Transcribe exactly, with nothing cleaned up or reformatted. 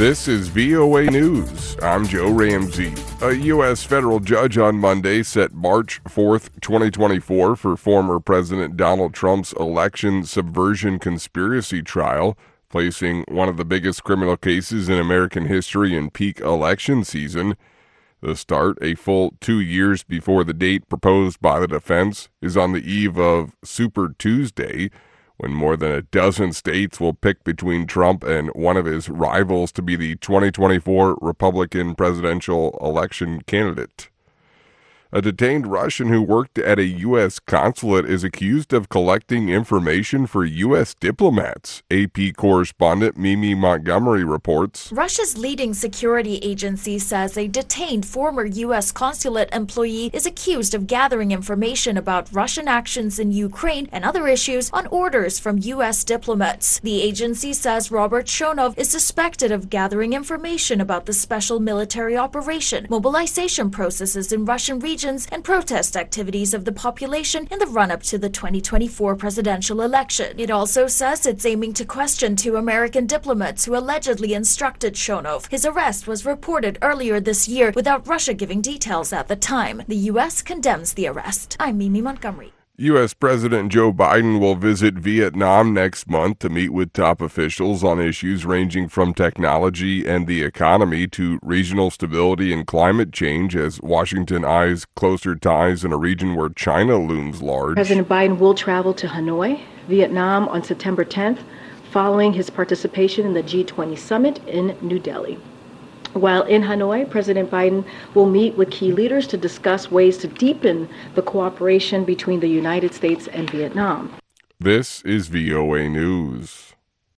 This is V O A News. I'm Joe Ramsey. A U S federal judge on Monday set March fourth, twenty twenty-four for former President Donald Trump's election subversion conspiracy trial, placing one of the biggest criminal cases in American history in peak election season. The start, a full two years before the date proposed by the defense, is on the eve of Super Tuesday, when more than a dozen states will pick between Trump and one of his rivals to be the twenty twenty-four Republican presidential election candidate. A detained Russian who worked at a U S consulate is accused of collecting information for U S diplomats, A P correspondent Mimi Montgomery reports. Russia's leading security agency says a detained former U S consulate employee is accused of gathering information about Russian actions in Ukraine and other issues on orders from U S diplomats. The agency says Robert Shonov is suspected of gathering information about the special military operation, mobilization processes in Russian regions, and protest activities of the population in the run-up to the twenty twenty-four presidential election. It also says it's aiming to question two American diplomats who allegedly instructed Shonov. His arrest was reported earlier this year without Russia giving details at the time. The U S condemns the arrest. I'm Mimi Montgomery. U S President Joe Biden will visit Vietnam next month to meet with top officials on issues ranging from technology and the economy to regional stability and climate change as Washington eyes closer ties in a region where China looms large. President Biden will travel to Hanoi, Vietnam on September tenth, following his participation in the G twenty summit in New Delhi. While in Hanoi, President Biden will meet with key leaders to discuss ways to deepen the cooperation between the United States and Vietnam. This is V O A News.